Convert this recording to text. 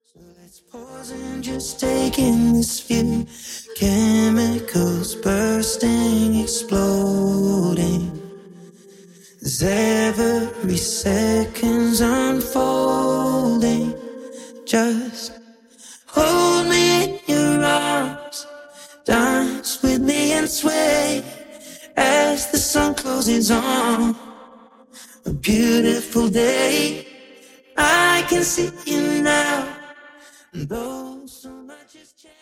So let's pause and just take in this view. Chemicals bursting, exploding. As every second's unfolding. Just hold me in your arms. Dance with me and sway as the sun closes on a beautiful day. I can see you now, though so much has changed.